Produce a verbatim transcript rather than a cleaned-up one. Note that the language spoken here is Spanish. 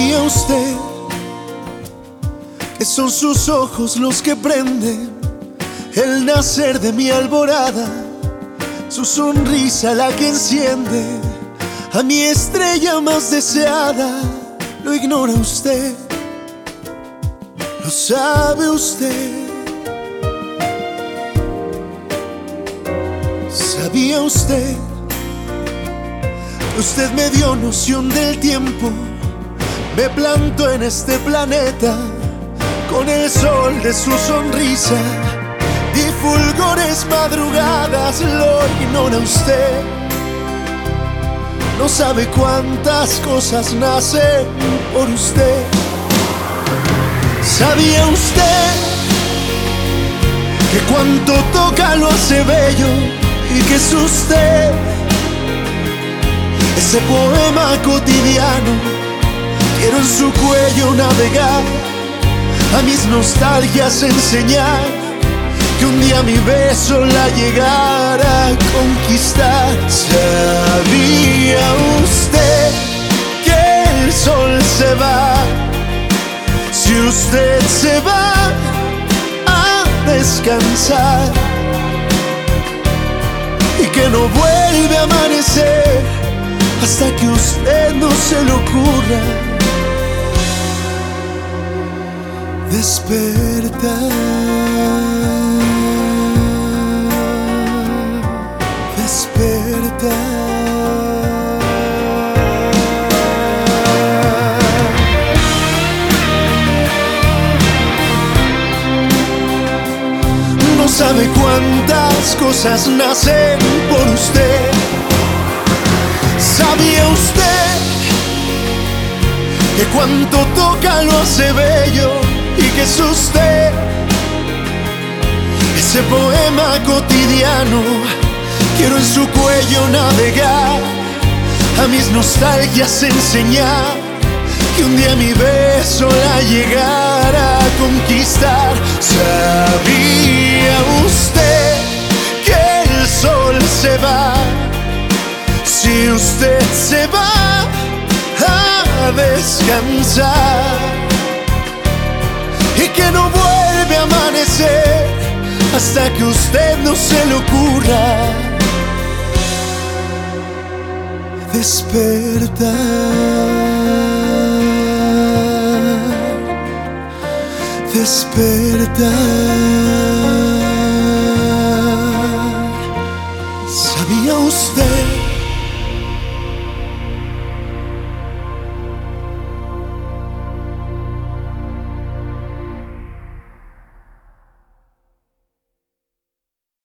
¿Sabía usted que son sus ojos los que prenden el nacer de mi alborada? Su sonrisa la que enciende a mi estrella más deseada. Lo ignora usted, lo sabe usted. ¿Sabía usted que usted me dio noción del tiempo? Me plantó en este planeta con el sol de su sonrisa. Di fulgores madrugadas, lo ignora usted. No sabe cuántas cosas nacen por usted. ¿Sabía usted que cuanto toca lo hace bello y que es usted ese poema cotidiano? Quiero en su cuello navegar, a mis nostalgias enseñar que un día mi beso la llegara a conquistar. ¿Sabía usted que el sol se va si usted se va a descansar? Y que no vuelve a amanecer hasta que usted no se le ocurra despertar, despertar. No sabe cuántas cosas nacen por usted. ¿Sabía usted que cuanto toca lo hace bello y que es usted ese poema cotidiano? Quiero en su cuello navegar, a mis nostalgias enseñar que un día mi beso la llegara a conquistar. ¿Sabía usted que el sol se va si usted se va a descansar? Y que no vuelve a amanecer hasta que usted no se le ocurra despertar, despertar.